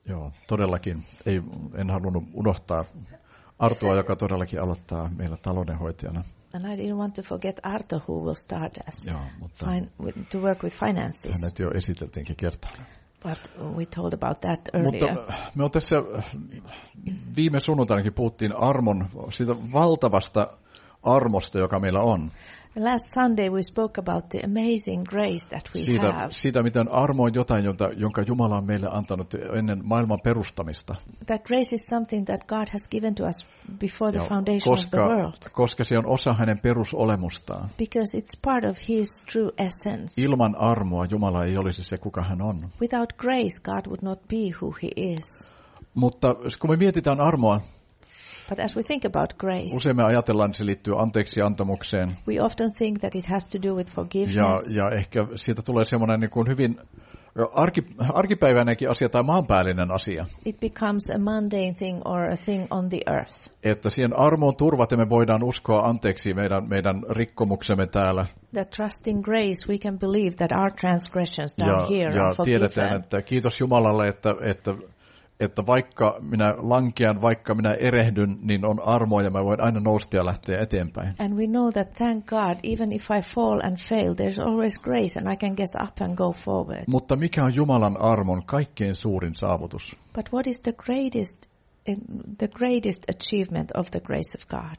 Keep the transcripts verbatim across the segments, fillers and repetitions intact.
Joo, todellakin. Ei, en halunnut unohtaa Artua, joka todellakin aloittaa meillä taloudenhoitajana. And I didn't want to forget Arto, who will start as Joo, mutta fin- with, to work with finances. hänet jo esiteltiinkin kertaan. But we told about that earlier. Mutta me on tässä viime sunnuntainakin puhuttiin armon, siitä valtavasta armosta, joka meillä on. Last Sunday we spoke about the amazing grace that we Siitä, have. siitä, miten armo on jotain, jonka, jonka Jumala on meille antanut ennen maailman perustamista. That grace is something that God has given to us before the Joo, foundation koska, of the world. koska se on osa hänen perusolemustaan. Because it's part of his true essence. Ilman armoa Jumala ei olisi se, kuka hän on. Without grace, God would not be who he is. Mutta kun me mietitään armoa, But as we think about grace, usein me ajatellaan, että se liittyy anteeksi antamukseen. we often think that it has to do with Ja, forgiveness. ja ehkä siitä tulee semmoinen niin kuin hyvin arki, arkipäiväinenkin asia tai maanpäällinen asia. It becomes a mundane thing or a thing on the earth. Että siihen armoon turvaten me voidaan uskoa anteeksi meidän, meidän rikkomuksemme täällä. That trusting grace, we can believe that our transgressions down Ja, here ja are tiedetään, forgiven. että kiitos Jumalalle, että, että, että vaikka minä lankean, vaikka minä erehdyn, niin on armoa ja mä voin aina nousta ja lähteä eteenpäin. And we know that, thank God, even if I fall and fail, there's always grace and I can get up and go forward. Mutta mikä on Jumalan armon kaikkein suurin saavutus? But what is the greatest, uh, the greatest achievement of the grace of God?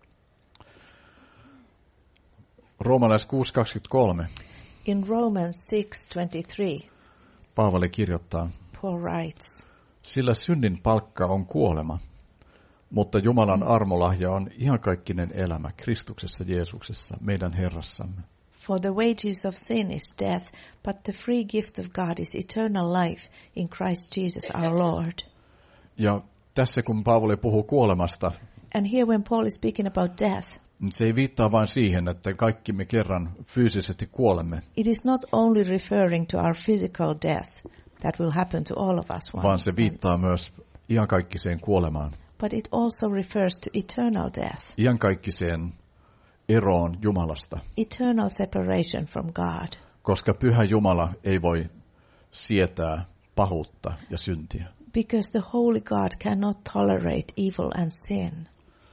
Roomalais kuusi kaksikymmentäkolme. In Romans six twenty-three, Paavali kirjoittaa, Paul writes, sillä synnin palkka on kuolema, mutta Jumalan armolahja on iankaikkinen elämä Kristuksessa Jeesuksessa, meidän Herrassamme. For the wages of sin is death, but the free gift of God is eternal life in Christ Jesus our Lord. Ja tässä kun Paavali puhuu kuolemasta, And here when Paul is speaking about death, niin se ei viittaa vain siihen, että kaikki me kerran fyysisesti kuolemme, it is not only referring to our physical death that will happen to all of us one vaan se viittaa once, myös iankaikkiseen kuolemaan, but it also refers to eternal death, iankaikkiseen eroon Jumalasta, eternal separation from God. koska pyhä Jumala ei voi sietää pahuutta ja syntiä. Because the holy God cannot tolerate evil and sin.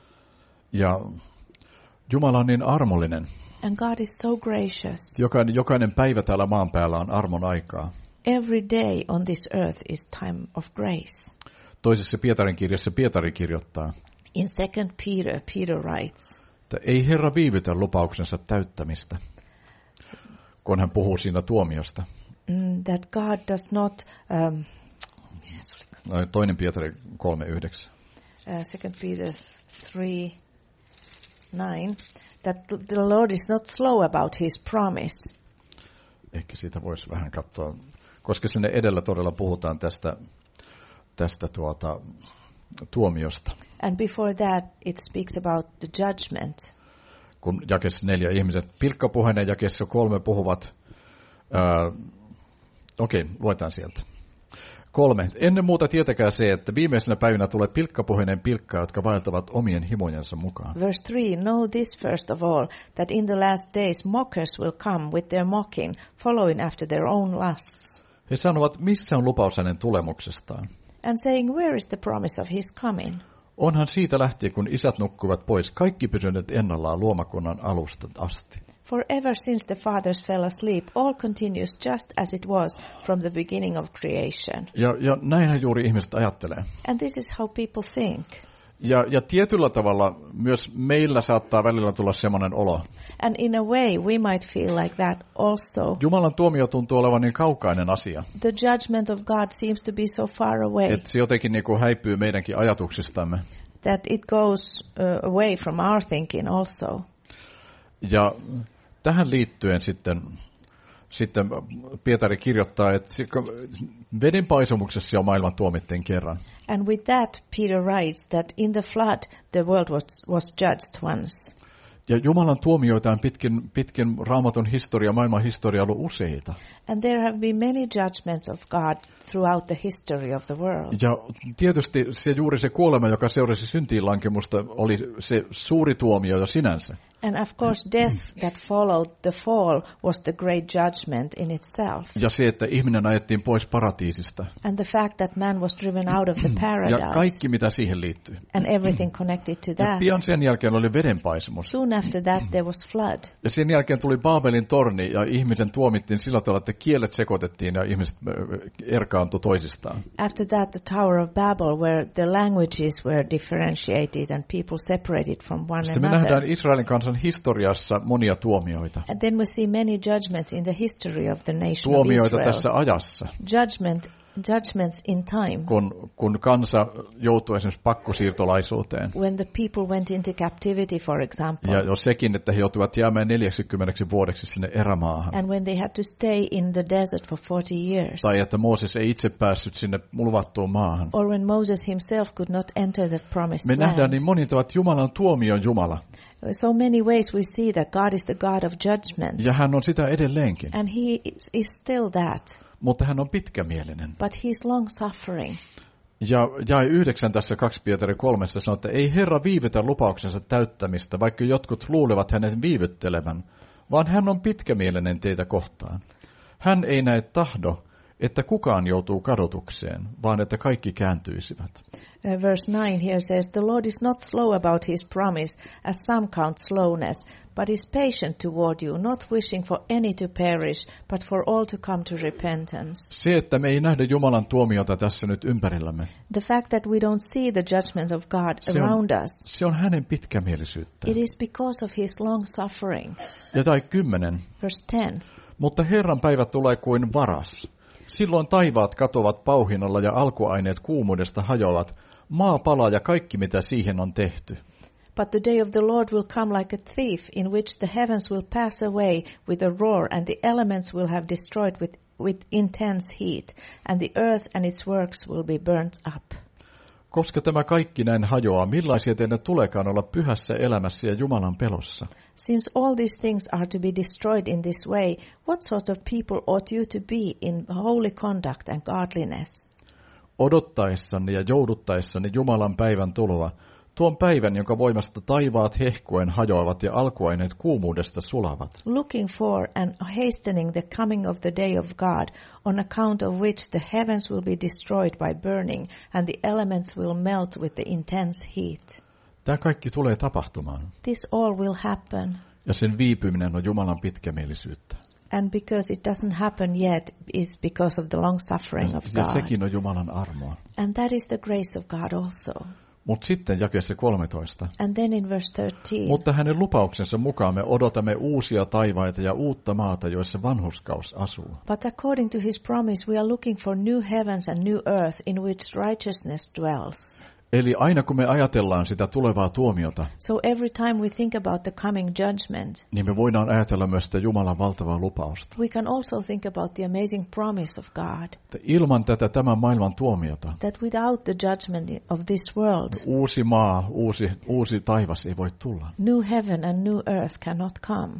Ja Jumala on niin armollinen. And God is so gracious. Jokainen, jokainen päivä täällä maan päällä on armon aikaa. Every day on this earth is time of grace. Toisessa Pietarin kirjassa Pietari kirjoittaa, In Second Peter, Peter writes, että ei Herra viivytä lupauksensa täyttämistä, kun hän puhuu siinä tuomiosta. mm, that God does not, um, No, toinen Pietari kolme yhdeksän. uh, Second Peter three nine, that the Lord is not slow about his promise. Ehkä siitä voisi vähän katsoa, koska sinne edellä todella puhutaan tästä, tästä tuota, tuomiosta. And before that, it speaks about the judgment. Kun jakessa neljä ihmiset pilkkapuheinen ja jakessa kolme puhuvat, ää, okei, okay, luetaan sieltä. Kolme. Ennen muuta tietäkää se, että viimeisenä päivinä tulee pilkkapuheinen pilkkaa, jotka vaeltavat omien himojensa mukaan. Verse three, know this first of all, that in the last days mockers will come with their mocking, following after their own lusts. He sanovat, missä on lupaus hänen tulemuksestaan? And saying, where is the promise of his coming? Onhan siitä lähtien, kun isät nukkuvat pois, kaikki pysyneet ennallaan luomakunnan alusta asti. For ever since the fathers fell asleep, all continues just as it was from the beginning of creation. Ja, ja näinhän juuri ihmiset ajattelee. And this is how people think. Ja, ja tietyllä tavalla myös meillä saattaa välillä tulla semmoinen olo. And in a way, we might feel like that also. Jumalan tuomio tuntuu olevan niin kaukainen asia, The judgment of God seems to be so far away että se jotenkin niin kuin häipyy meidänkin ajatuksistamme. that it goes uh, away from our thinking also. Ja tähän liittyen sitten, sitten Pietari kirjoittaa, että veden paisumuksessa jo maailman tuomittiin kerran. And with that, Peter writes that in the flood, the world was, was judged once. Ja Jumalan tuomioita on pitkin, pitkin Raamatun historia, maailman historia ollut useita. And there have been many judgments of God throughout the history of the world. Ja tietysti se juuri se kuolema, joka seurasi syntiinlankemusta, oli se suuri tuomio jo sinänsä. And of course, death that followed the fall was the great judgment in itself. Ja se, että ihminen ajettiin pois paratiisista. And the fact that man was driven out of the paradise. Ja kaikki, mitä siihen liittyy. And everything connected to that. Ja pian sen jälkeen oli vedenpaisumus. Soon after that there was flood. Ja sen jälkeen tuli Baabelin torni ja ihmisen tuomittiin sillä tavalla, että kielet sekoitettiin ja ihmiset erkaantui toisistaan. After that the Tower of Babel, where the languages were differentiated and people separated from one Sitten me another. nähdään Israelin kansan historiassa monia tuomioita. And then we see many judgments in the history of the nation Tuomioita of Israel. tässä ajassa. Judgment, judgments in time. Kun, kun kansa joutui esimerkiksi pakkosiirtolaisuuteen. When the people went into captivity, for example. Ja jo sekin, että he joutuivat jäämään neljäkymmentä vuodeksi sinne erämaahan. And when they had to stay in the desert for forty years. Tai että Mooses ei itse päässyt sinne luvattuun maahan. Or when Moses himself could not enter the promised Me land. nähdään niin monin tavat Jumalan tuomion Jumala. So many ways we see that God is the God of judgment. Ja hän on sitä edelleenkin. And he is, is still that. Mutta hän on pitkämielinen. But he's long suffering. Ja jae yhdeksän tässä kaksi Pietari kolmessa sanoo, että ei Herra viivytä lupauksensa täyttämistä, vaikka jotkut luulevat hänen viivyttelevän, vaan hän on pitkämielinen teitä kohtaan. Hän ei näe tahdo, että kukaan joutuu kadotukseen, vaan että kaikki kääntyisivät. Uh, verse nine here says, the Lord is not slow about his promise, as some count slowness, but is patient toward you, not wishing for any to perish, but for all to come to repentance. Se, että me ei nähdä Jumalan tuomiota tässä nyt ympärillämme. The fact that we don't see the judgments of God Se around on, us. se on hänen pitkämielisyyttään. It is because of his long suffering. Ja tai kymmenen. Verse ten. Mutta Herran päivä tulee kuin varas. Silloin taivaat katoavat pauhinalla ja alkuaineet kuumuudesta hajoavat. Maa palaa ja kaikki mitä siihen on tehty. But the day of the Lord will come like a thief, in which the heavens will pass away with a roar, and the elements will have destroyed with, with intense heat, and the earth and its works will be burnt up. Koska tämä kaikki näin hajoaa, millaisia teidän tuleekaan olla pyhässä elämässä ja Jumalan pelossa? Since all these things are to be destroyed in this way, what sort of people ought you to be in holy conduct and godliness? Odottaessanne ja jouduttaessanne Jumalan päivän tuloa, tuon päivän, jonka voimasta taivaat hehkuen hajoavat ja alkuaineet kuumuudesta sulavat. Looking for and hastening the coming of the day of God, on account of which the heavens will be destroyed by burning, and the elements will melt with the intense heat. Tämä kaikki tulee tapahtumaan. This all will happen. Ja sen viipyminen on Jumalan pitkämielisyyttä. And because it doesn't happen yet is because of the long suffering of Ja God. sekin on Jumalan armoa. And that is the grace of God also. Mutta sitten jakeessa kolmetoista. And then in verse thirteen. Mutta hänen lupauksensa mukaan me odotamme uusia taivaita ja uutta maata, joissa vanhurskaus asuu. But according to his promise we are looking for new heavens and new earth in which righteousness dwells. Eli aina kun me ajatellaan sitä tulevaa tuomiota, So every time we think about the coming judgment, niin me voidaan ajatella myös sitä Jumalan valtavaa lupausta. we can also think about the amazing promise of God, Että ilman tätä tämän maailman tuomiota, that without the judgment of this world, uusi maa, uusi, uusi taivas ei voi tulla. new heaven and new earth cannot come.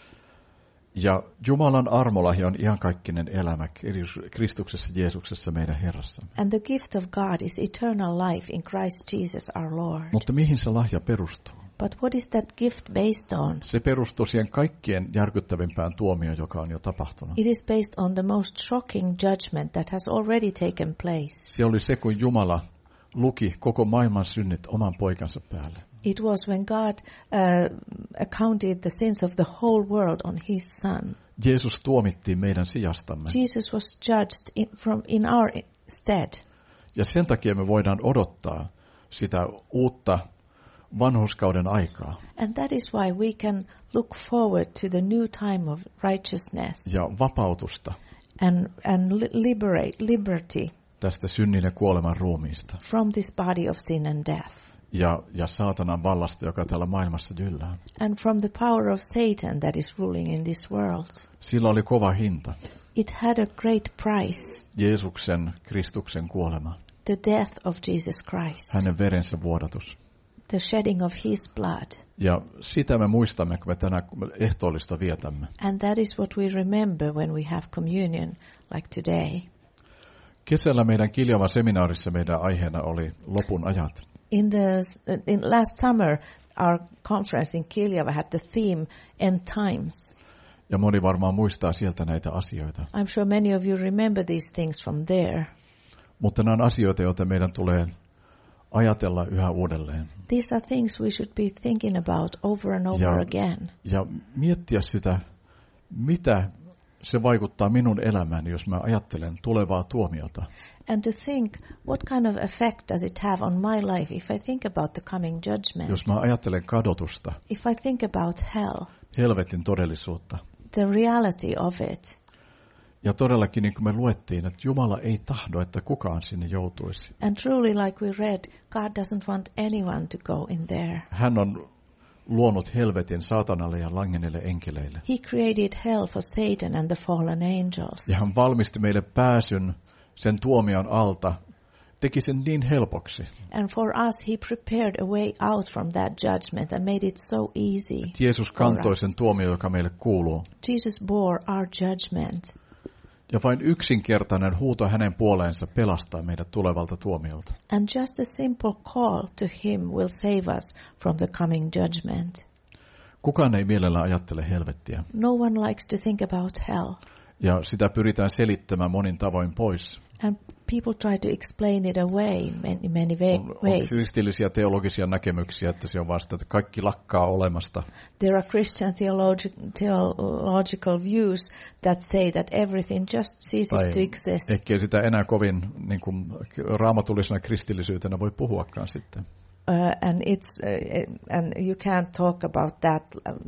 Ja Jumalan armolahja on iankaikkinen elämä Kristuksessa Jeesuksessa meidän Herrassa. And the gift of God is eternal life in Christ Jesus our Lord. Mutta mihin se lahja perustuu? But what is that gift based on? Se perustuu siihen kaikkien järkyttävimpään tuomioon, joka on jo tapahtunut. It is based on the most shocking judgment that has already taken place. Se oli se, kun Jumala luki koko maailman synnit oman poikansa päälle. It was when God uh, accounted the sins of the whole world on his son. Jeesus tuomittiin meidän sijastamme. Jesus was judged in, from in our stead. Ja sen takia me voidaan odottaa sitä uutta vanhurskauden aikaa. And that is why we can look forward to the new time of righteousness Ja vapautusta and, and li- liberate, liberty tästä synnin ja kuoleman ruumiista. from this body of sin and death. Ja, ja saatanan vallasta, joka täällä maailmassa jyllää. And from the power of Satan that is ruling in this world. Sillä oli kova hinta. It had a great price, Jeesuksen, Kristuksen kuolema. the death of Jesus Christ, Hänen verensä vuodatus. the shedding of his blood. Ja sitä me muistamme, kun me tänä ehtoollista vietämme. And that is what we remember when we have communion like today. Kesällä meidän Kiljavan seminaarissa meidän aiheena oli lopun ajat. In the in last summer, our conference in Kiljava had the theme End Times. Ja moni varmaan muistaa sieltä näitä asioita. I'm sure many of you remember these things from there. Mutta nämä on asioita, joita meidän tulee ajatella yhä uudelleen. These are things we should be thinking about over and over Ja, again. ja miettiä sitä, mitä se vaikuttaa minun elämääni, jos mä ajattelen tulevaa tuomiota. And to think, what kind of effect does it have on my life if I think about the coming judgment? Jos mä ajattelen kadotusta, If I think about hell, helvetin todellisuutta. the reality of it. Ja todellakin niin kuin me luettiin, että Jumala ei tahdo, että kukaan sinne joutuisi. And truly, like we read, God doesn't want anyone to go in there. Hän on luonut helvetin saatanalle ja langenneille enkeleille. He created hell for Satan and the fallen angels. Ja hän valmisti meille pääsyn sen tuomion alta, teki sen niin helpoksi. And for us, he prepared a way out from that judgment and made it so easy. Jeesus kantoi sen tuomion, joka meille kuuluu. Jesus bore our judgment. Ja vain yksinkertainen huuto hänen puoleensa pelastaa meidät tulevalta tuomiolta. And just a simple call to him will save us from the coming judgment. Kukaan ei mielellään ajattele helvettiä. No one likes to think about hell. Ja sitä pyritään selittämään monin tavoin pois. And people try to explain it away in many On, on ways. kristillisiä teologisia näkemyksiä, että se on vasta, että kaikki lakkaa olemasta. There are Christian theologi- theological views that say that everything just ceases Tai to exist. ehkä sitä enää kovin niin kuin, raamatullisena kristillisyytenä voi puhuakaan sitten. Uh, and it's uh, and you can't talk about that.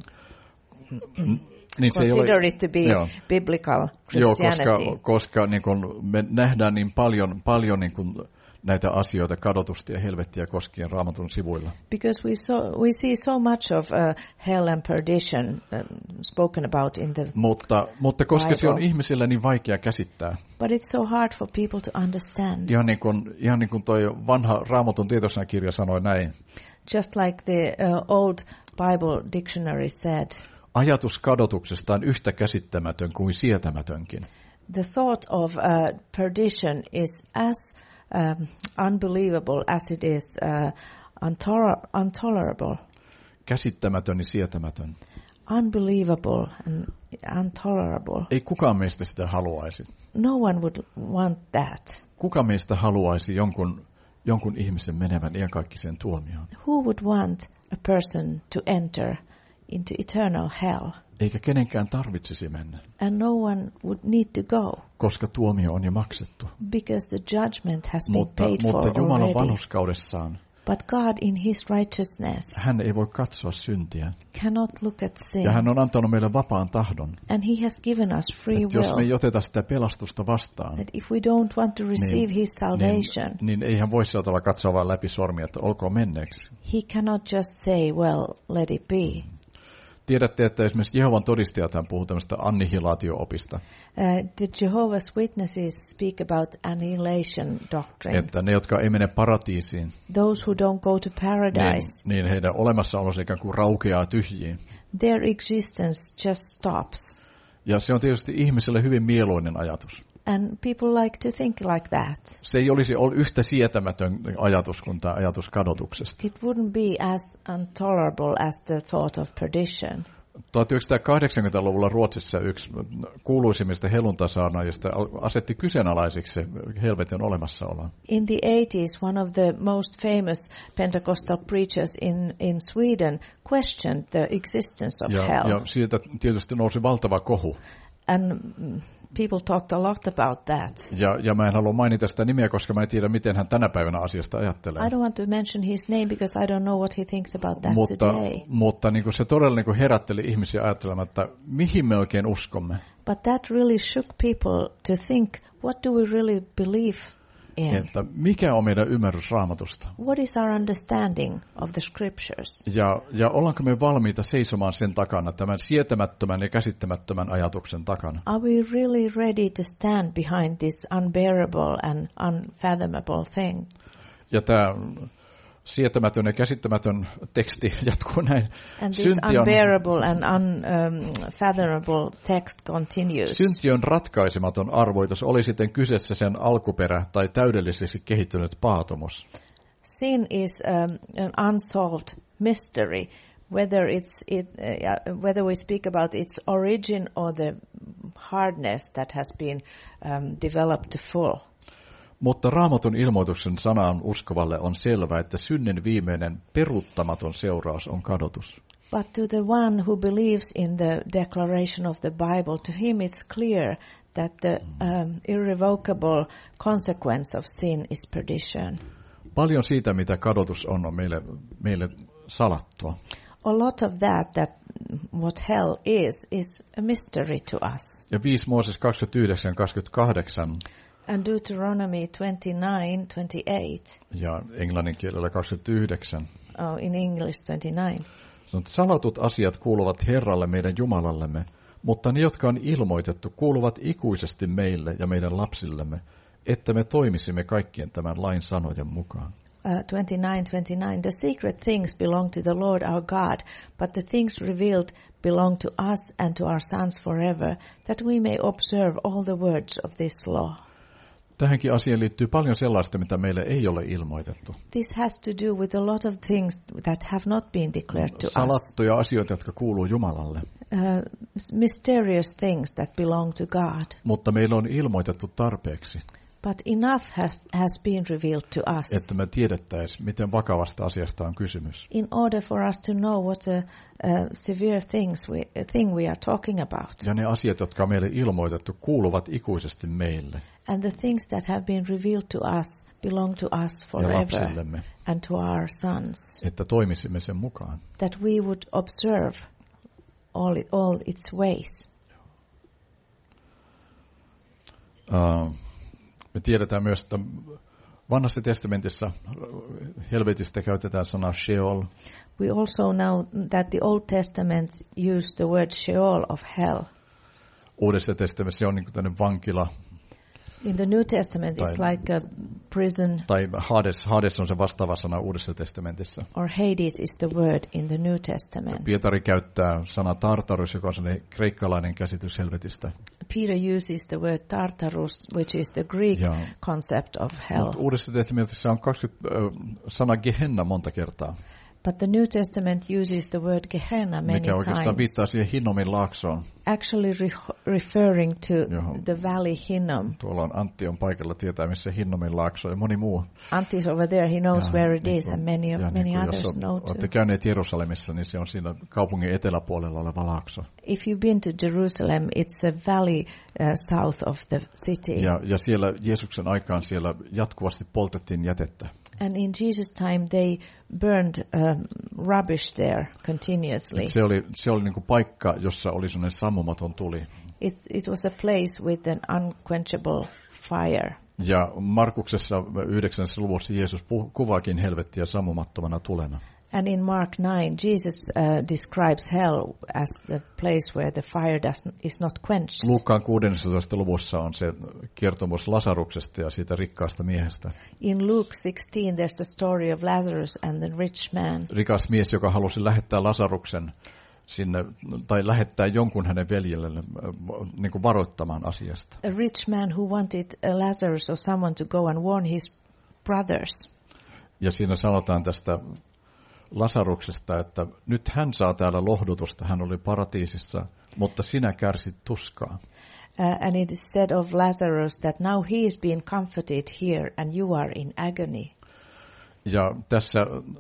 Um, Niin se ei consider ole, it to be joo. biblical Joo, Christianity. koska, koska niin kun me nähdään niin paljon, paljon niin kun näitä asioita kadotusta ja helvettiä koskien Raamatun sivuilla. Because we saw we see so much of uh, hell and perdition um, spoken about in the Mutta, mutta koska Bible. se on ihmisillä niin vaikea käsittää. But it's so hard for people to understand. Ihan niin kuin, ihan niin kuin toi vanha Raamatun tietosanakirja sanoi näin. Just like the uh, old Bible dictionary said, Ajatus kadotuksesta on yhtä käsittämätön kuin sietämätönkin. the thought of uh, perdition is as um, unbelievable as it is uh, untoler- intolerable. Käsittämätön ja sietämätön. Unbelievable and intolerable. Ei kukaan meistä sitä haluaisi. No one would want that. Kuka meistä haluaisi jonkun, jonkun ihmisen menevän iankaikkiseen tuomioon? Who would want a person to enter into eternal hell? Eikä kenenkään tarvitsisi mennä, And no one would need to go koska tuomio on jo maksettu. because the judgment has been Mutta, paid mutta for Jumalan already. vanhurskaudessaan But God in his righteousness hän ei voi katsoa syntiä. cannot look at sin. Ja hän on antanut meille vapaan tahdon, And he has given us free että jos me ei will. oteta sitä pelastusta vastaan, That if we don't want to receive niin, his salvation, niin, niin ei hän voi sieltä tavalla katsoa vain läpi sormia, että olkoon menneeksi. he cannot just say, well, let it be. Tiedätte, että esimerkiksi Jehovan todistajat hän puhuu tämmöistä annihilaatio-opista, Uh, the Jehovah's Witnesses speak about annihilation doctrine. että ne, jotka ei mene paratiisiin, Those who don't go to niin, paradise, niin heidän olemassaolonsa ikään kuin raukeaa tyhjiin. their existence just stops. Ja se on tietysti ihmiselle hyvin mieluinen ajatus. And people like to think like that. Se ei olisi ollut yhtä sietämätön ajatus kuin tämä ajatus kadotuksesta. It wouldn't be as intolerable as the thought of perdition. tuhatyhdeksänsataakahdeksankymmentäluvulla Ruotsissa yksi kuuluisimmista heluntasaarnaajista asetti kyseenalaiseksi helvetin olemassaoloa. In the eighties, one of the most famous Pentecostal preachers in, in Sweden questioned the existence of Ja, hell. ja siitä tietysti nousi valtava kohu. And mm, people talked a lot about that. Ja, ja mä en halua mainita sitä nimeä, koska mä en tiedä, miten hän tänä päivänä asiasta ajattelee. I don't want to mention his name because I don't know what he thinks about that Mutta, today. mutta niin kuin se todella niin kuin herätteli ihmisiä ajattelemaan, että mihin me oikein uskomme. But that really shook people to think, what do we really believe in? Että mikä on meidän ymmärrys Raamatusta? What is our understanding of the scriptures? Ja, ja ollaanko me valmiita seisomaan sen takana, tämän sietämättömän ja käsittämättömän ajatuksen takana? Are we really ready to stand behind this unbearable and unfathomable thing? Ja tämä sietämätön ja käsittämätön teksti jatkuu näin. And this unbearable and unfathomable text continues. Synti on ratkaisematon arvoitus, oli sitten kyseessä sen alkuperä tai täydellisesti kehittynyt paatomus. Sin is um, an unsolved mystery, whether it's it, uh, whether we speak about its origin or the hardness that has been um, developed to full. Mutta Raamatun ilmoituksen sanaan uskovalle on selvää, että synnin viimeinen peruuttamaton seuraus on kadotus. But to the one who believes in the declaration of the Bible, to him it's clear that the um, irrevocable consequence of sin is perdition. Paljon siitä, mitä kadotus on, on meille, meille salattua. A lot of that, that what hell is, is a mystery to us. Ja viisi Mooses kaksikymmentäyhdeksän kaksikymmentäkahdeksan. And Deuteronomy twenty-nine twenty-eight. Ja englannin kielellä kaksikymmentäyhdeksän. Oh, in English twenty-nine. Salatut asiat kuuluvat Herralle meidän Jumalallemme, mutta ne, jotka on ilmoitettu, kuuluvat ikuisesti meille ja meidän lapsillemme, että me toimisimme kaikkien tämän lain sanojen mukaan. Uh, twenty-nine twenty-nine. The secret things belong to the Lord our God, but the things revealed belong to us and to our sons forever, that we may observe all the words of this law. Tähänkin asiaan liittyy paljon sellaista, mitä meille ei ole ilmoitettu. This has to do with a lot of things that have not been declared to us. Salattuja asioita, jotka kuuluu Jumalalle. Uh, mysterious things that belong to God. Mutta meillä on ilmoitettu tarpeeksi. But enough has, has been revealed to us. Että me tiedettäisiin, miten vakavasta asiasta on kysymys. In order for us to know what a, a severe things we, a thing we are talking about. Ja ne asiat, jotka on meille ilmoitettu, kuuluvat ikuisesti meille. And the things that have been revealed to us belong to us forever and to our sons. Että toimisimme sen mukaan. That we would observe all, it, all its ways. Uh, me tiedetään myös, että Vanhassa testamentissa helvetistä käytetään sanaa Sheol. We also know that the Old Testament used the word Sheol of hell. Uudessa testamentissa se on niin kuin tämmöinen vankila. In the New Testament tai, it's like a prison. Tai Hades, Hades on se vastaava sana Uudessa testamentissa. Or Hades is the word in the New Testament. Pietari käyttää sana Tartarus, joka on sellainen kreikkalainen käsitys helvetistä. Peter uses the word Tartarus, which is the Greek ja. concept of hell. Mut Uudessa testamentissa on kaksikymmentä uh, sana Gehenna monta kertaa. But the New Testament uses the word Gehenna many mikä oikeastaan times. viittaa siihen Hinnomin laaksoon. Actually re- referring to Johon. the valley Hinnom. Tuolla on Antti on paikalla, tietää missä Hinnomin laakso ja moni muu. Antti is over there, he knows ja, where it niin is kun, and many, of, many niin others on, know too. Olette käyneet Jerusalemissa, niin se on siinä kaupungin eteläpuolella oleva laakso. If you've been to Jerusalem, it's a valley uh, south of the city. Ja, ja siellä Jeesuksen aikaan siellä jatkuvasti poltettiin jätettä. And in Jesus' time they burned um, rubbish there continuously. Et se oli se oli niinku paikka, jossa oli sellainen sammumaton tuli. It it was a place with an unquenchable fire. Ja Markuksessa yhdeksännessä luvussa Jeesus kuvaakin helvettiä sammumattomana tulena. And in Mark nine, Jesus uh, describes hell as the place where the fire does, is not quenched. Luukkaan kuudennessatoista luvussa on se kertomus Lasaruksesta ja siitä rikkaasta miehestä. In Luke sixteen, there's the story of Lazarus and the rich man. Rikas mies, joka halusi lähettää Lasaruksen sinne, tai lähettää jonkun hänen veljelleen niin kuin varoittamaan asiasta. A rich man who wanted a Lazarus or someone to go and warn his brothers. Ja siinä sanotaan tästä Lasaruksesta, että nyt hän saa täällä lohdutusta, hän oli paratiisissa, mutta sinä kärsit tuskaa. Uh, and it is said of Lazarus that now he is being comforted here and you are in agony. Ja tässä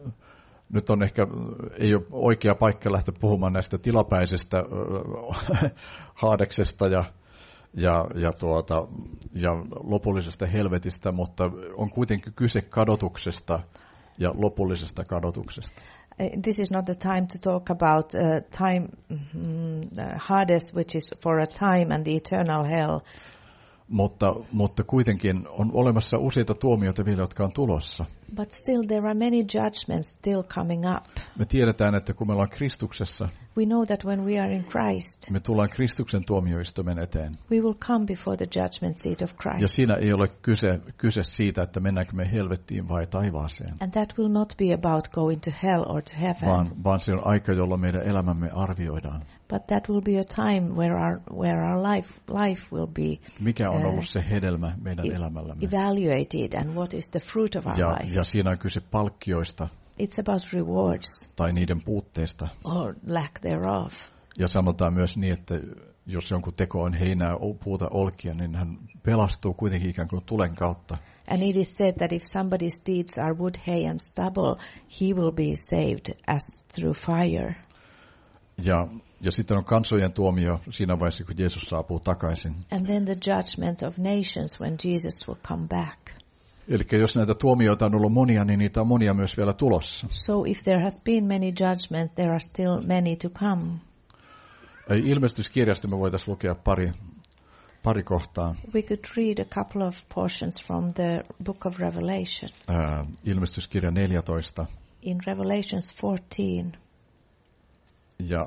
nyt on ehkä, ei ole oikea paikka lähteä puhumaan näistä tilapäisestä äh, Haadeksesta ja, ja, ja, tuota, ja lopullisesta helvetistä, mutta on kuitenkin kyse kadotuksesta ja lopullisesta kadotuksesta. This is not the time to talk about uh, time mm, uh, Hades, which is for a time, and the eternal hell. Mutta, mutta kuitenkin on olemassa useita tuomioita vielä, jotka on tulossa. But still there are many judgments still coming up. Me tiedetään, että kun me ollaan Kristuksessa, We know that when we are in Christ, me tullaan Kristuksen tuomioistuimen eteen. we will come before the judgment seat of Ja Christ. siinä ei ole kyse, kyse siitä, että mennäänkö me helvettiin vai taivaaseen, And that will not be about going to hell or to heaven, vaan, vaan se on aika, jolloin meidän elämämme arvioidaan. but that will be a time where our where our life life will be Mikä on uh, ollut se hedelmä meidän e- elämällämme? evaluated, and what is the fruit of our Ja, life. ja siinä on kyse palkkioista It's about rewards tai niiden puutteesta. or lack thereof. Ja sanotaan myös niin, että jos jonkun teko on heinää, puuta, olkia, niin hän pelastuu kuitenkin ikään kuin tulen kautta. And it is said that if somebody's deeds are wood, hay, and stubble, he will be saved as through fire. Ja, ja sitten on kansojen tuomio siinä vaiheessa, kun Jeesus saapuu takaisin. And then the judgment of nations when Jesus will come back. Eli jos näitä tuomioita on ollut monia, niin niitä on monia myös vielä tulossa. So if there has been many judgments, there are still many to come. Ilmestyskirjasta me voitaisiin lukea pari, pari kohtaa. We could read a couple of portions from the book of Revelation. Ää, ilmestyskirja neljätoista. In Revelations fourteen. Ja,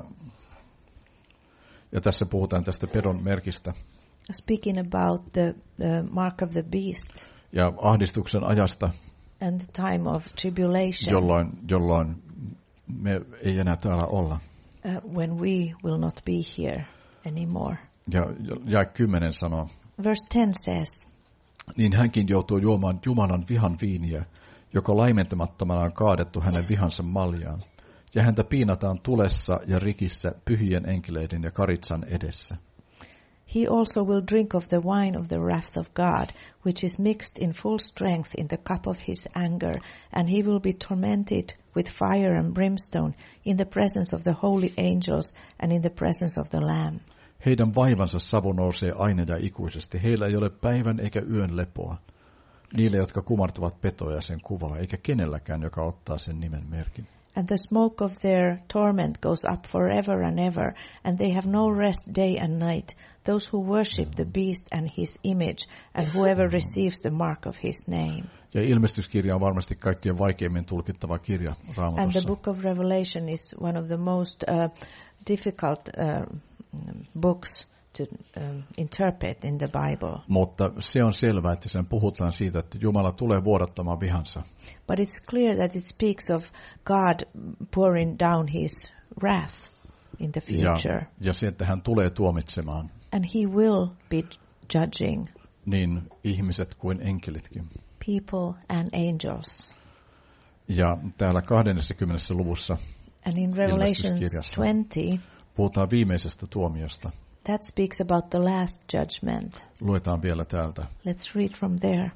ja tässä puhutaan tästä pedon merkistä. Speaking about the, the mark of the beast. Ja ahdistuksen ajasta, and the time of tribulation, jolloin, jolloin me ei enää täällä olla. uh, when we will not be here anymore. Ja jae kymmenen sanoo, Verse ten says, niin hänkin joutuu juomaan Jumalan vihan viiniä, joka laimentamattomana on kaadettu hänen vihansa maljaan. Ja häntä piinataan tulessa ja rikissä pyhien enkeleiden ja karitsan edessä. he also will drink of the wine of the wrath of God, which is mixed in full strength in the cup of his anger, and he will be tormented with fire and brimstone in the presence of the holy angels and in the presence of the Lamb. Heidän vaivansa savu nousee aina ja ikuisesti. Heillä ei ole päivän eikä yön lepoa. Niille, jotka kumartavat petoa ja sen kuvaa, eikä kenelläkään, joka ottaa sen nimen merkin. And the smoke of their torment goes up forever and ever, and they have no rest day and night, those who worship the beast and his image, and whoever receives the mark of his name. Ja ilmestyskirja on varmasti kaikkein vaikeimmin tulkittava kirja Raamatussa. And the book of Revelation is one of the most uh, difficult uh, books to um, interpret in the Bible. Mutta se on selvää, että sen puhutaan siitä, että Jumala tulee vuodattamaan vihansa. But it's clear that it speaks of God pouring down his wrath in the future. Ja, ja se, että hän tulee tuomitsemaan And he will be judging niin ihmiset kuin enkelitkin. people and angels. Ja täällä kahdeskymmenes luvussa And in Revelations Ilmestyskirjassa twenty, puhutaan viimeisestä tuomiosta. that speaks about the last judgment. Luetaan vielä täältä. Let's read from there.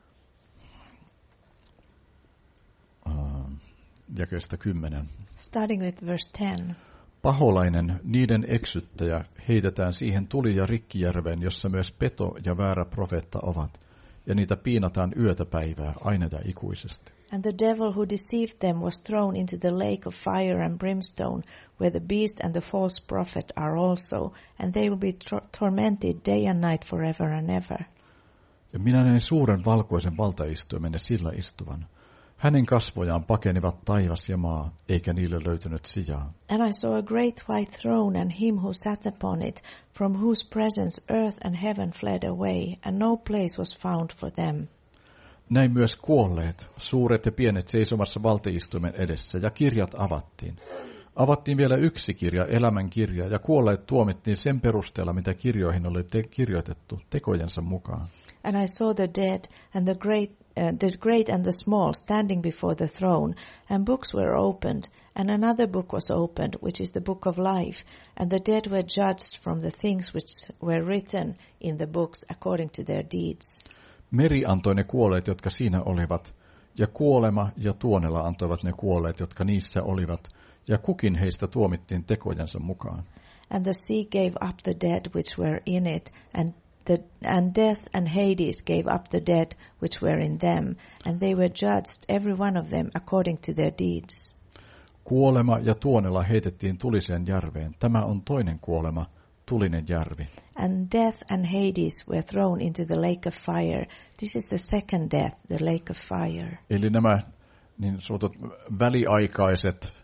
Uh, jakeesta kymmenen. Starting with verse ten. Paholainen, niiden eksyttäjä, heitetään siihen tuli- ja rikkijärveen, jossa myös peto ja väärä profeetta ovat, ja niitä piinataan yötä päivää, aina ja ikuisesti. And the devil who deceived them was thrown into the lake of fire and brimstone, where the beast and the false prophet are also, and they will be tor- tormented day and night forever and ever. Ja minä näin suuren valkoisen valtaistuimen ja sillä istuvan. Hänen kasvojaan pakenivat taivas ja maa, eikä niille löytynyt sijaa. And I saw a great white throne and him who sat upon it, from whose presence earth and heaven fled away, and no place was found for them. Näin myös kuolleet, suuret ja pienet seisomassa valtaistuimen edessä, ja kirjat avattiin. Avattiin vielä yksi kirja, elämän kirja, ja kuolleet tuomittiin sen perusteella, mitä kirjoihin oli te- kirjoitettu tekojensa mukaan. And I saw the dead and the great, uh, the great and the small standing before the throne, and books were opened, and another book was opened, which is the book of life, and the dead were judged from the things which were written in the books according to their deeds. Meri antoi ne kuolleet, jotka siinä olivat, ja kuolema ja tuonela antoivat ne kuolleet, jotka niissä olivat, ja kukin heistä tuomittiin tekojensa mukaan. And the sea gave up the dead which were in it, and the and death and Hades gave up the dead which were in them, and they were judged every one of them according to their deeds. Kuolema ja tuonela heitettiin tuliseen järveen. Tämä on toinen kuolema, tulinen järvi. And death and Hades were thrown into the lake of fire. This is the second death, the lake of fire. Eli nämä niin sanotut väliaikaiset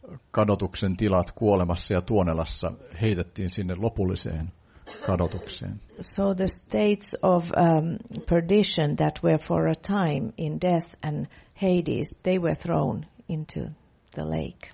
kadotuksen tilat kuolemassa ja tuonelassa heitettiin sinne lopulliseen kadotukseen. So the states of um, perdition that were for a time in death and Hades, they were thrown into the lake.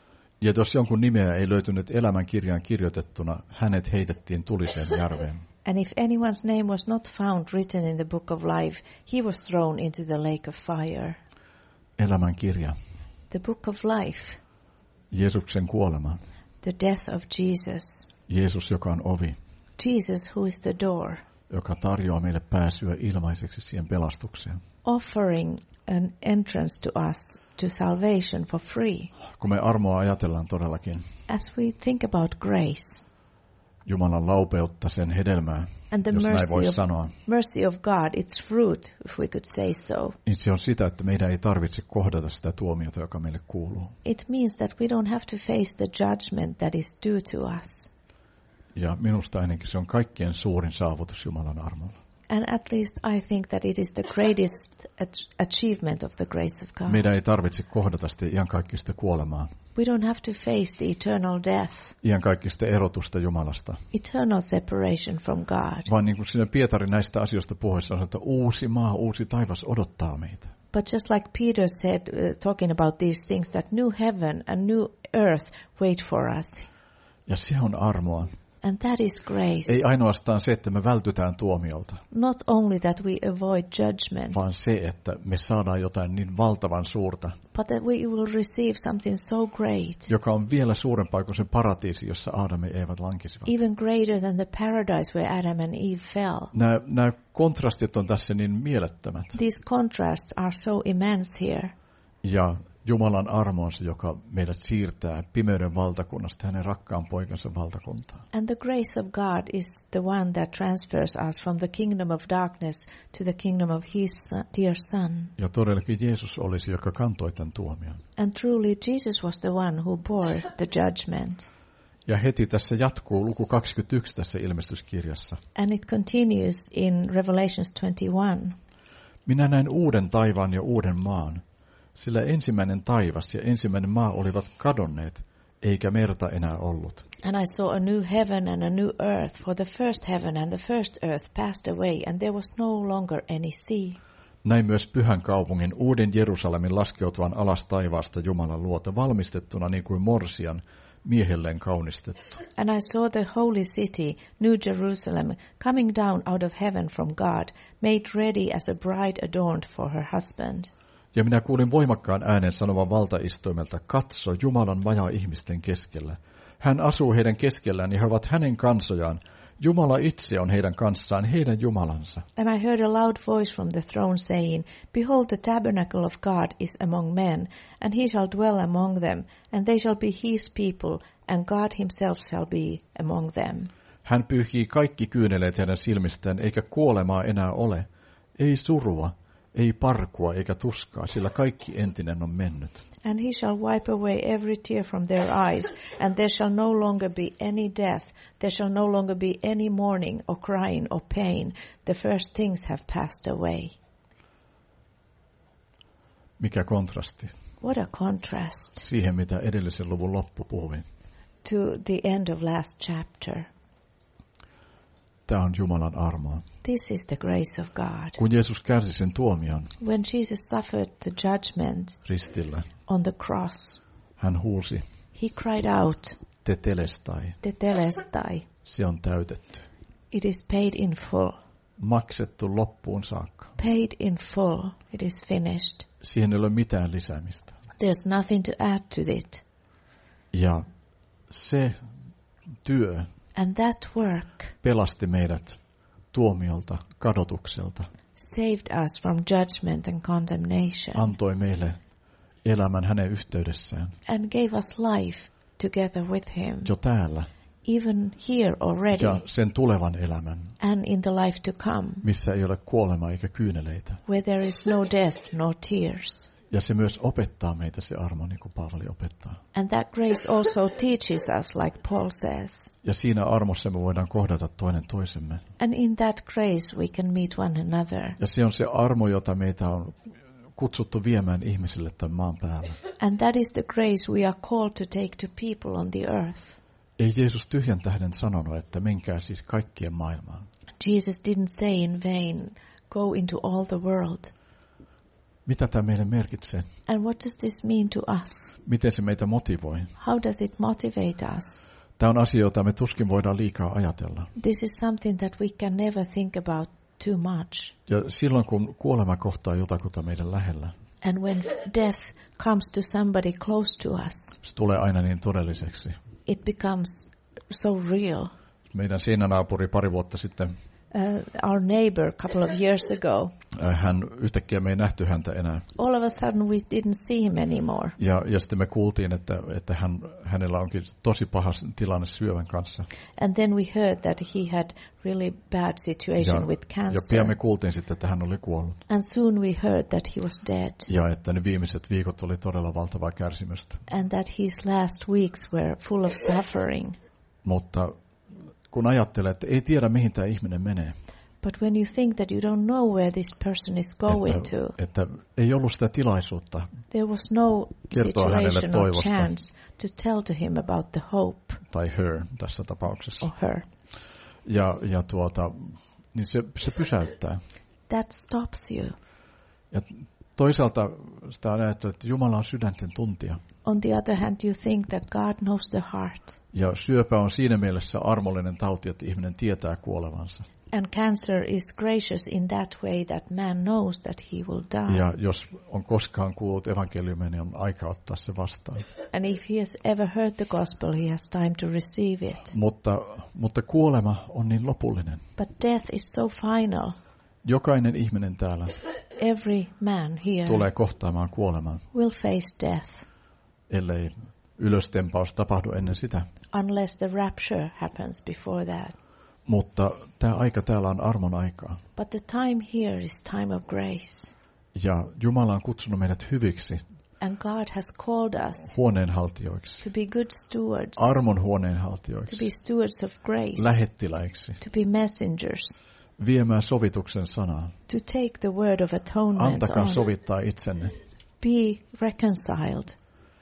Ja jos jonkun nimeä ei löytynyt elämän kirjaan kirjoitettuna, hänet heitettiin tuliseen järveen. And if anyone's name was not found written in the book of life, he was thrown into the lake of fire. Elämän kirja. The book of life. Jeesuksen kuolema. The death of Jesus. Jeesus, joka on ovi. Jesus, who is the door. Joka tarjoaa meille pääsyä ilmaiseksi siihen pelastukseen. Offering an entrance to us to salvation for free. Kun me armoa ajatellaan todellakin. As we think about grace. Jumalan laupeutta, sen hedelmää, and the jos näin mercy voi of, sanoa. mercy of God, its fruit, if we could say so. Niin se on sitä, että meidän ei tarvitse kohdata sitä tuomiota, joka meille kuuluu. It means that we don't have to face the judgment that is due to us. Ja minusta ainakin se on kaikkien suurin saavutus Jumalan armolla. And at least I think that it is the greatest achievement of the grace of God. Meidän ei tarvitse kohdata sitä iankaikkista kuolemaa. We don't have to face the eternal death. Iankaikkista erotusta Jumalasta. Eternal separation from God. Vaan niin kuin siinä Pietari näistä asioista puhuessa on, että uusi maa, uusi taivas odottaa meitä. But just like Peter said, uh, talking about these things, that new heaven and new earth wait for us. Ja se on armoa. And that is grace. Ei ainoastaan se, että me vältytään tuomiolta. Not only that we avoid judgment. Vaan se, että me saadaan jotain niin valtavan suurta. But that we will receive something so great. Joka on vielä suurempaa kuin se paratiisi, jossa Adam ja Eeva lankisivat. Even greater than the paradise where Adam and Eve fell. Nämä, nämä kontrastit on tässä niin mielettömät. These contrasts are so immense here. Ja Jumalan armo on se, joka meidät siirtää pimeyden valtakunnasta hänen rakkaan poikansa valtakuntaan. And the grace of God is the one that transfers us from the kingdom of darkness to the kingdom of his dear son. Ja todellakin Jeesus oli se, joka kantoi tämän tuomion. And truly Jesus was the one who bore the judgment. Ja heti tässä jatkuu luku kaksikymmentäyksi tässä ilmestyskirjassa. And it continues in Revelations twenty-one. Minä näin uuden taivaan ja uuden maan. Sillä ensimmäinen taivas ja ensimmäinen maa olivat kadonneet, eikä merta enää ollut. And I saw a new heaven and a new earth, for the first heaven and the first earth passed away, and there was no longer any sea. Näin myös pyhän kaupungin uuden Jerusalemin laskeutuvan alas taivaasta Jumalan luota, valmistettuna niin kuin morsian, miehelleen kaunistettu. And I saw the holy city, New Jerusalem, coming down out of heaven from God, made ready as a bride adorned for her husband. Ja minä kuulin voimakkaan äänen sanovan valtaistuimelta, katso Jumalan maja ihmisten keskellä. Hän asuu heidän keskellään ja he ovat hänen kansojaan. Jumala itse on heidän kanssaan, heidän Jumalansa. And I heard a loud voice from the throne saying, Behold, the tabernacle of God is among men, and he shall dwell among them, and they shall be his people, and God himself shall be among them. Hän pyyhkii kaikki kyyneleet heidän silmistään, eikä kuolemaa enää ole. Ei surua, ei parkua eikä tuskaa, sillä kaikki entinen on mennyt. And he shall wipe away every tear from their eyes, and there shall no longer be any death, there shall no longer be any mourning or crying or pain. The first things have passed away. Mikä kontrasti? What a contrast siihen, mitä edellisen luvun loppu puhui. to the end of last chapter. Tämä on Jumalan armoa. This is the grace of God. Kun Jeesus kärsi sen tuomion When Jesus suffered the judgment ristillä, on the cross, hän huusi, he cried out, tetelestai, Tetelestai. se on täytetty. It is paid in full. Maksettu loppuun saakka. Paid in full. It is finished. Siihen ei ole mitään lisäämistä. There's nothing to add to it. Ja se työ And that work pelasti meidät tuomiolta, kadotukselta. saved us from judgment and condemnation. Antoi meille elämän hänen yhteydessään. And gave us life together with him. Jo täällä. Even here already. Ja sen tulevan elämän. And in the life to come. Missä ei ole kuolemaa eikä kyyneleitä. Where there is no death nor tears. Ja se myös opettaa meitä se armo, niin kuin Paavali opettaa. And that grace also teaches us, like Paul says. Ja siinä armossa me voidaan kohdata toinen toisemme. And in that grace we can meet one another. Ja se on se armo, jota meitä on kutsuttu viemään ihmisille tämän maan päällä. And that is the grace we are called to take to people on the earth. Ei Jeesus tyhjän tähden sanonut, että menkää siis kaikkien maailmaan. Jesus didn't say in vain, go into all the world. Mitä tämä meille merkitsee? And what does this mean to us? Miten se meitä motivoi? How does it motivate us? Tämä on asia, jota me tuskin voidaan liikaa ajatella. This is something that we can never think about too much. Ja silloin, kun kuolema kohtaa jotakuta meidän lähellä, And when death comes to somebody close to us, se tulee aina niin todelliseksi. it becomes so real. Meidän seinänaapuri pari vuotta sitten, Uh, our neighbor a couple of years ago, hän yhtäkkiä me ei nähty häntä enää. all of a sudden we didn't see him anymore. Ja, ja sitten me kuultiin, että, että hän, hänellä onkin tosi paha tilanne syövän kanssa. And then we heard that he had really bad situation Ja, with ja cancer. pian me kuultiin sitten, että hän oli kuollut. And soon we heard that he was dead. Ja että ne viimeiset viikot oli todella valtavaa kärsimystä. And that his last weeks were full of suffering. Mutta kun ajattelee, että ei tiedä mihin tämä ihminen menee. But when you think that you don't know where this person is going Että, to, että ei ollut sitä tilaisuutta there was no kertoa hänelle situation or toivosta. chance to tell to him about the hope Tai her tässä tapauksessa. of her. Ja, ja tuota, niin se, se pysäyttää. That stops you. Ja toisaalta sitä on ajateltu, että Jumala on sydänten tuntija. On the other hand, you think that God knows the heart. Ja syöpä on siinä mielessä armollinen tauti, että ihminen tietää kuolevansa. And cancer is gracious in that way that man knows that he will die. Ja jos on koskaan kuullut evankeliumia, niin on aika ottaa se vastaan. And if he has ever heard the gospel, he has time to receive it. Mutta, mutta kuolema on niin lopullinen. But death is so final. Jokainen ihminen täällä Every man here tulee kohtaamaan kuoleman, will face death ellei ylöstempaus tapahdu ennen sitä. unless the rapture happens before that. Mutta tämä aika täällä on armon aikaa. But the time here is time of grace. Ja Jumala on kutsunut meidät hyviksi And God has called us huoneenhaltijoiksi, to be good stewards, armon to huoneenhaltijoiksi, be stewards of grace, lähettiläiksi, to be messengers, viemään sovituksen sanaa. to take the word of atonement Antakaa on, sovittaa itsenne. be reconciled.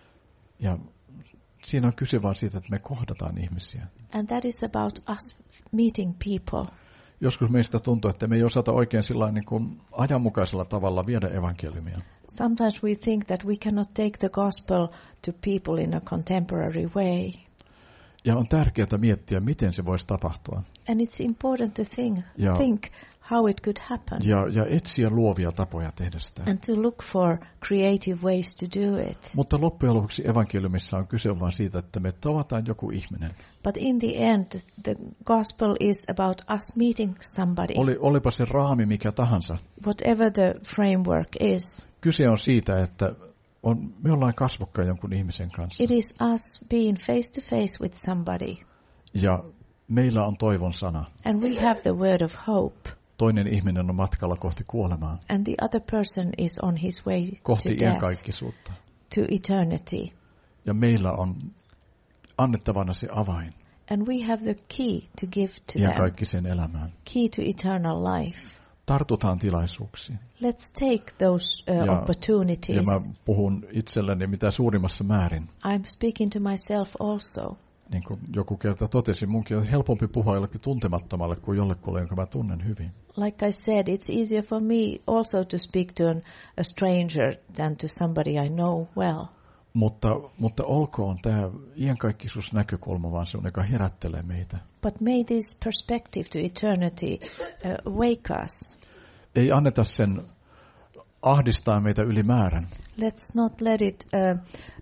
Ja siinä on kyse vaan siitä, että me kohdataan ihmisiä. And that is about us meeting people. Joskus meistä tuntuu, että me ei osata oikein sillain niin kuin ajanmukaisella tavalla viedä evankeliumia. Sometimes we think that we cannot take the gospel to people in a contemporary way. Ja on tärkeää miettiä, miten se voisi tapahtua. And it's important to think, Ja- think how it could happen. Ja, ja etsiä luovia tapoja tehdä sitä. And to look for creative ways to do it. Mutta loppujen lopuksi evankeliumissa on kyse vain siitä, että me tavataan joku ihminen. But in the end, the gospel is about us meeting somebody, Oli, olipa se raami mikä tahansa. whatever the framework is. Kyse on siitä, että on, me ollaan kasvokkain jonkun ihmisen kanssa. It is us being face to face with somebody. Ja meillä on toivon sana. And we have the word of hope. Toinen ihminen on matkalla kohti kuolemaa, And the other person is on his way kohti to death, iankaikkisuutta. to eternity. Ja meillä on annettavana se avain And we have the key to give to them, iankaikkiseen elämään. key to eternal life. Tartutaan tilaisuuksiin. Let's take those uh, Ja- opportunities. Ja mä puhun itselleni mitä suurimmassa määrin. I'm speaking to myself also. Niin kuin joku kerta totesi, munkin on helpompi puhua jollekin tuntemattomalle kuin jollekulle, jonka mä tunnen hyvin. Like I said, it's easier for me also to speak to an, a stranger than to somebody I know well. Mutta, mutta olkoon tämä iankaikkisuusnäkökulma vaan se, joka herättelee meitä. But may this perspective to eternity uh, wake us. Ei anneta sen ahdistaa meitä ylimäärän, Let's not let it uh,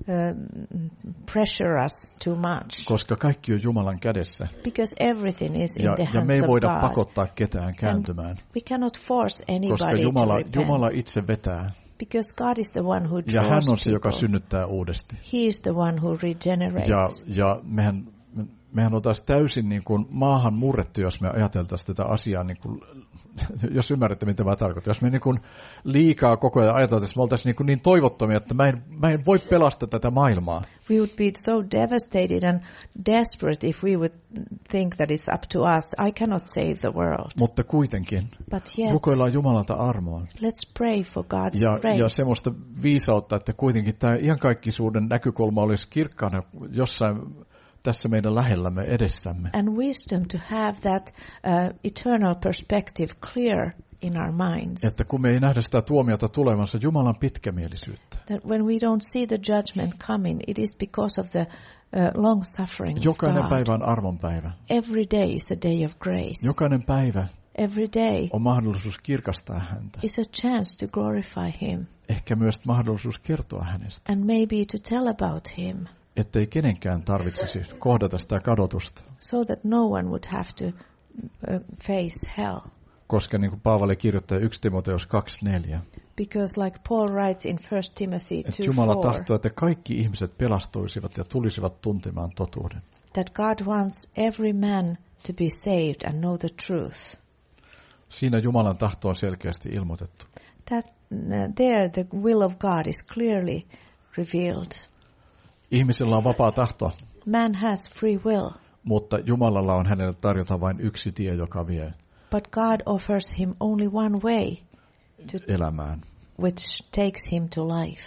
uh, pressure us too much, koska kaikki on Jumalan kädessä. because everything is in Ja, the ja me hands ei of voida God. pakottaa ketään kääntymään, We cannot force koska anybody to Jumala, repent, Jumala itse vetää. because God is the one who Ja hän draws on se, joka people. synnyttää uudesti. He is the one who regenerates. Ja, ja mehän, me, mehän oltaisiin täysin niin kuin maahan murrettu, jos me ajateltaisiin tätä asiaa, niin kuin, jos ymmärrätte, mitä mä tarkoitan. Jos me niin kuin liikaa koko ajan ajateltaisiin, me oltaisiin niin, kuin niin toivottomia, että mä en, mä en voi pelastaa tätä maailmaa. We would be so devastated and desperate if we would think that it's up to us. I cannot save the world. Mutta kuitenkin But yet, rukoillaan Jumalalta armoa. let's pray for God's Ja, grace. ja semmoista viisautta, että kuitenkin tämä iankaikkisuuden näkökulma olisi kirkkaana jossain tässä meidän lähellämme edessämme. And wisdom to have that uh, eternal perspective clear in our minds. Että kun me ei nähdä sitä tuomiota tulevansa, Jumalan pitkämielisyyttä. That when we don't see the judgment coming, it is because of the uh, long suffering of Jokainen God. päivä on armon päivä. Every day is a day of grace. Jokainen päivä Every day on mahdollisuus kirkastaa häntä. is a chance to glorify Him. Ehkä myös mahdollisuus kertoa hänestä. And maybe to tell about Him. Ettei kenenkään tarvitsisi kohdata sitä kadotusta. So that no one would have to uh, face hell. Koska niin kuin Paavali kirjoittaa yksi Timoteus kaksi neljä. Because like Paul writes in First Timothy Että two Jumala four, tahtoo, että kaikki ihmiset pelastuisivat ja tulisivat tuntemaan totuuden. that God wants every man to be saved and know the truth. Siinä Jumalan tahto on selkeästi ilmoitettu. That uh, there the will of God is clearly revealed. Ihmisellä on vapaa tahto, Man has free will, mutta Jumalalla on hänelle tarjota vain yksi tie, joka vie but God offers him only one way to, elämään. which takes him to life.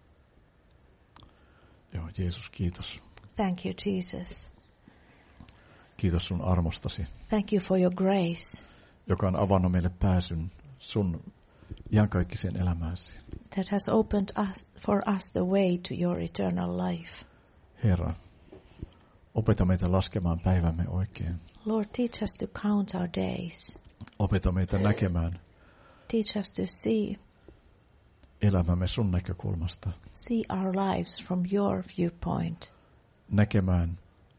Joo, Jeesus, kiitos. Thank you, Jesus. Kiitos sun armostasi, Thank you for your grace joka on avannut meille pääsyn sun iankaikkiseen elämääsi. that has opened us, for us the way to your eternal life. Herra, opeta meitä laskemaan päivämme oikein. Lord, teach us to count our days. Opeta meitä näkemään Teach us to see elämämme sun näkökulmasta. see our lives from your viewpoint. Näkemään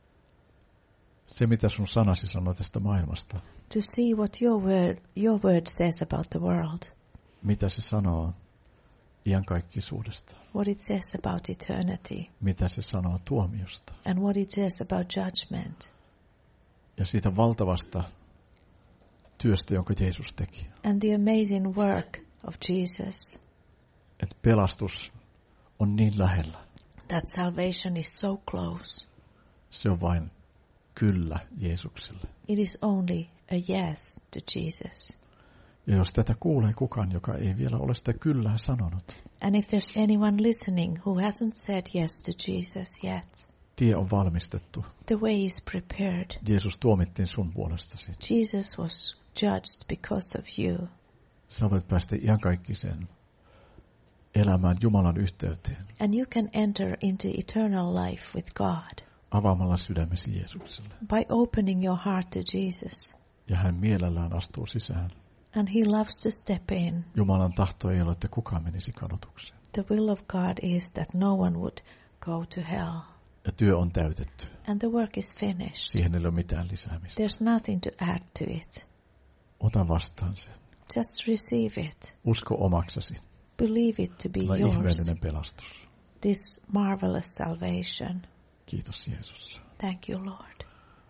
se, mitä sun sanasi sanoo tästä maailmasta. To see what your word your word says about the world. Mitä se sanoo iankaikkisuudesta. What it says about eternity. Mitä se sanoo tuomiosta. And what it says about judgment. Ja siitä valtavasta työstä, jonka Jeesus teki. And the amazing work of Jesus. Että pelastus on niin lähellä. That salvation is so close. Se on vain kyllä Jeesukselle. It is only a yes to Jesus. Ja jos tätä kuulee kukaan, joka ei vielä ole sitä kyllää sanonut. And if there's anyone listening who hasn't said yes to Jesus yet, Tie on valmistettu. the way is prepared. Jeesus tuomittiin sun puolestasi. Jesus was judged because of you. Sä voit päästä iankaikkiseen elämään Jumalan yhteyteen. And you can enter into eternal life with God Avaamalla sydämesi Jeesukselle. by opening your heart to Jesus. Ja hän mielellään astuu sisään. And he loves to step in. Jumalan tahto ei ole, että kukaan menisi kadotukseen. The will of God is that no one would go to hell. Ja työ on täytetty. And the work is finished. Siihen ei ole mitään lisäämistä. There's nothing to add to it. Ota vastaan se. Just receive it. Usko omaksesi. Believe it to be Tämä yours. ihmeellinen pelastus. This marvelous salvation. Kiitos Jeesus. Thank you, Lord.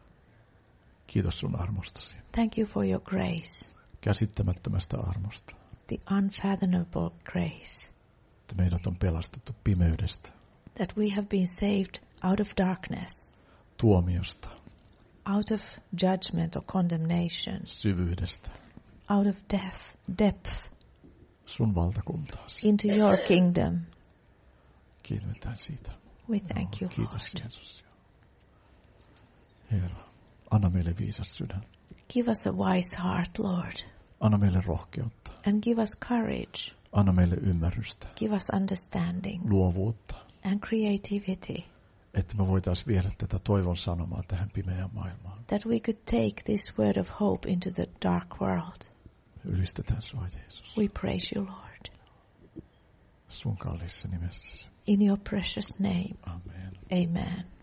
Kiitos sun armostasi. Thank you for your grace. Käsittämättömästä armosta. The unfathomable grace. Että meidät on pelastettu pimeydestä. That we have been saved out of darkness. Tuomiosta. Out of judgment or condemnation. Syvyydestä. Out of death, depth. Sun valtakuntaasi. Into your kingdom. Kiitetään siitä. We thank you, Kiitos Lord. Jeesus. Herra, anna meille viisas sydän. Give us a wise heart, Lord. Anna meille rohkeutta. And give us courage. Anna meille ymmärrystä. Give us understanding Luovuutta. and creativity. Että me voitaisiin viedä tätä toivon sanomaa tähän pimeään maailmaan. That we could take this word of hope into the dark world. Ylistetään sua, Jeesus. We praise you, Lord. Sun kalliissa nimessäsi. In your precious name. Amen. Amen.